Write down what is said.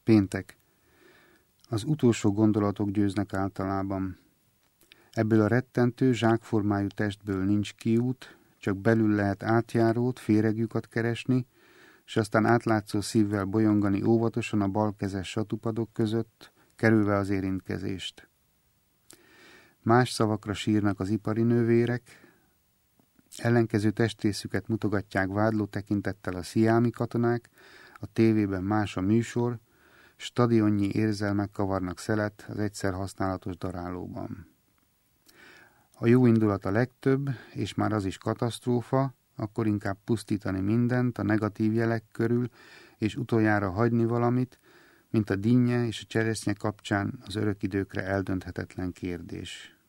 Péntek. Az utolsó gondolatok győznek általában. Ebből a rettentő, zsákformájú testből nincs kiút, csak belül lehet átjárót, féreglyukat keresni, és aztán átlátszó szívvel bolyongani óvatosan a balkezes satupadok között, kerülve az érintkezést. Más szavakra sírnak az ipari nővérek, ellenkező testrészüket mutogatják vádló tekintettel a sziámi katonák, a tévében más a műsor, stadionnyi érzelmek kavarnak szelet az egyszer használatos darálóban. A jó indulat a legtöbb, és már az is katasztrófa, akkor inkább pusztítani mindent a negatív jelek körül, és utoljára hagyni valamit, mint a dinnye és a cseresznye kapcsán az örök időkre eldönthetetlen kérdés.